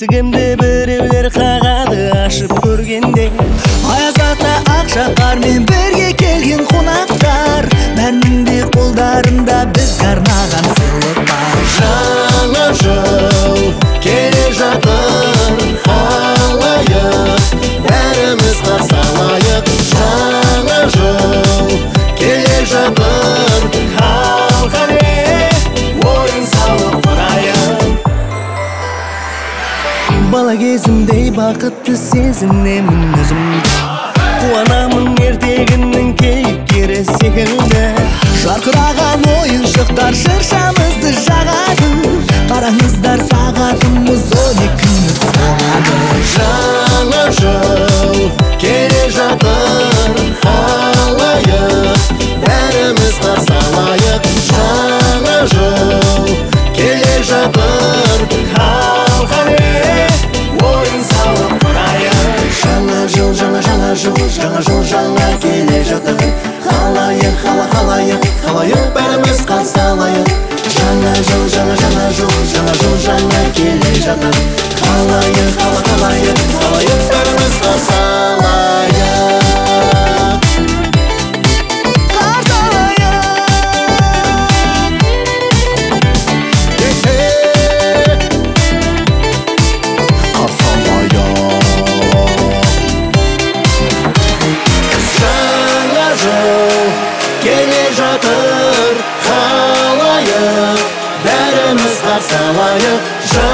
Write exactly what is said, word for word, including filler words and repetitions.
Есігімді біреулер қағады ашып көргенде. Аязата ақшақармен бірге келген қонақтар, бәрінің де қолдарында бізге арнаған сыйлық бар. Жаңа жыл келе жатыр, қалайық бәріміз қарсы алайық. Жаңа жыл келе жатыр, Қалқане ойын салып құрайық. Бала кезімдей бақытты сезінемін өзімді, қуанамын ертегінің кейіпкері секілді. Жарқыраған ойыншықтар шыршамызды жағады, қараңыздар сағатымыз он екіні соғады. жаңа жыл келе жатыр, қалайық бәріміз қарсы алайық. Жаңа жыл келе жатыр, Қалқане ойын салып құрайық. жаңа жыл, жаңа жаңа жыл, жаңа жыл жаңа келе жатыр. Қалайық, қала қалайық, қалайық бәріміз қарсы алайық. Жаңа жыл, жаңа жаңа жыл, жаңа жыл жаңа келе жатыр. Қалайық, қала қалайық, қалайық бәріміз қарсы алайық. Қарсы алайық. Қарсы алайық. Жаңа жыл келе жатыр, қалайық бәріміз қарсы алайық.